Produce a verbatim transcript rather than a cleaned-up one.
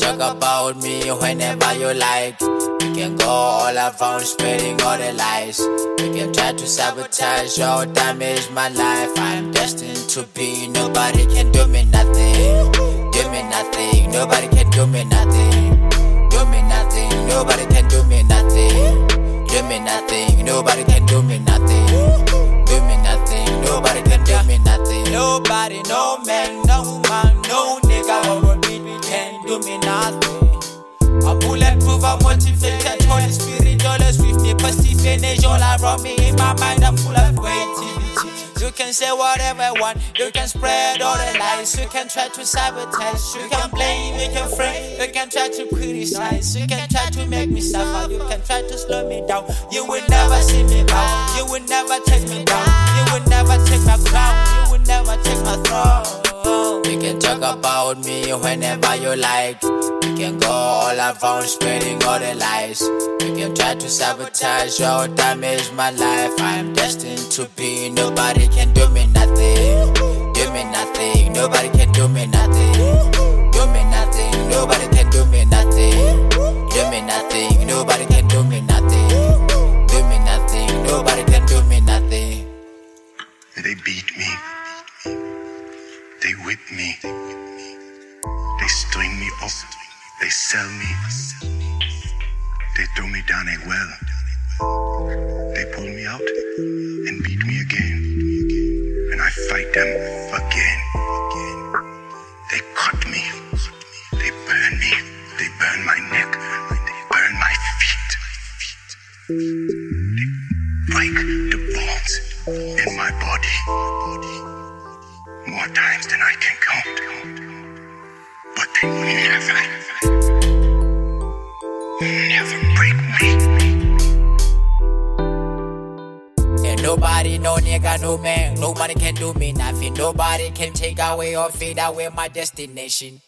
talk about me whenever you like. You can go all around spreading all the lies. You can try to sabotage or damage my life. I'm destined to be, nobody can do me nothing. Do me nothing, nobody can do me nothing. Do me nothing, nobody can do me nothing. Do me nothing, nobody can do me nothing. Do me nothing, nobody can do me nothing. Nobody, no man, no woman, no nigga or baby can do me nothing. I'm bulletproof, I'm motivated, Holy Spirit always with me. Positive energy all around me, in my mind I'm full of creativity. You can say whatever you want, you can spread all the lies. You can try to sabotage, you can blame, you can frame. You can try to criticize, you can try to make me suffer. You can try to slow me down, you will never see me bow. You will never take me down, you will never take my crown. You will never take my throne. You can talk about me whenever you like. You can go all around spreading all the lies. You can try to sabotage or damage my life. I'm destined to be, nobody can do me nothing. Do me nothing, nobody can do me nothing. Do me nothing, nobody can do me nothing. Do me nothing, nobody can do me nothing. Do me nothing, nobody can do me nothing. They beat me. They whip me. They string me up. They sell me. They throw me down a well. They pull me out and beat me again. And I fight them again. They cut me. They burn me. They burn my neck. They burn my feet. They break the bones in my body. More times than I can count. But they will never, never break me. And nobody, no nigga, no man, nobody can do me nothing. Nobody can take away or fade away my destination.